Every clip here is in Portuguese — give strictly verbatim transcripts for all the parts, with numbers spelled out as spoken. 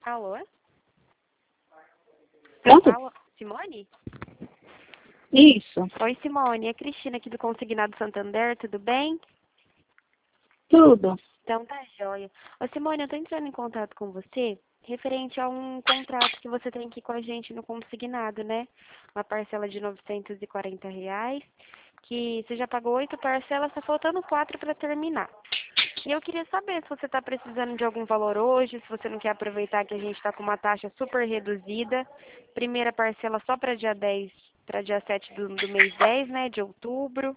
Alô? Pronto? Alô? Simone? Isso. Oi, Simone. É a Cristina aqui do Consignado Santander, tudo bem? Tudo. Então tá jóia. Ô, Simone, eu tô entrando em contato com você referente a um contrato que você tem aqui com a gente no Consignado, né? Uma parcela de novecentos e quarenta reais, que você já pagou oito parcelas, tá faltando quatro para terminar. E eu queria saber se você está precisando de algum valor hoje, se você não quer aproveitar que a gente está com uma taxa super reduzida. Primeira parcela só para dia dez, para dia sete do, do mês dez, né, de outubro.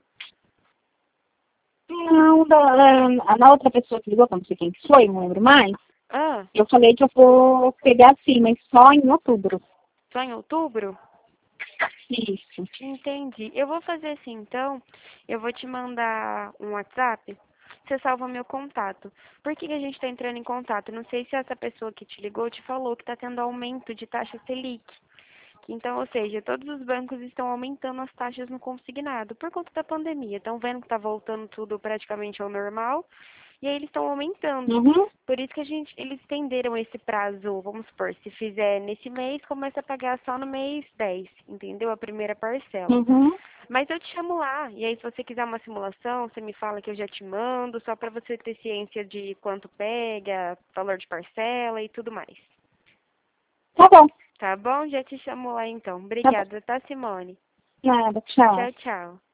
Não, da, a, na outra pessoa que ligou, que eu não sei quem que foi, não lembro mais, Ah, eu falei que eu vou pegar sim, mas só em outubro. só em outubro? Isso. Entendi. Eu vou fazer assim, então, eu vou te mandar um WhatsApp, você salva meu contato. Por que que a gente está entrando em contato? Não sei se essa pessoa que te ligou te falou que está tendo aumento de taxa Selic. Então, ou seja, todos os bancos estão aumentando as taxas no consignado por conta da pandemia. Estão vendo que está voltando tudo praticamente ao normal e aí eles estão aumentando. Uhum. Por isso que a gente, eles estenderam esse prazo, vamos supor, se fizer nesse mês, começa a pagar só no mês dez, entendeu? A primeira parcela. Uhum. Mas eu te chamo lá, e aí se você quiser uma simulação, você me fala que eu já te mando, só para você ter ciência de quanto pega, valor de parcela e tudo mais. Tá bom. Tá bom? Já te chamo lá então. Tá bom. Obrigada, tá, Simone? Nada, tchau. Tchau, tchau.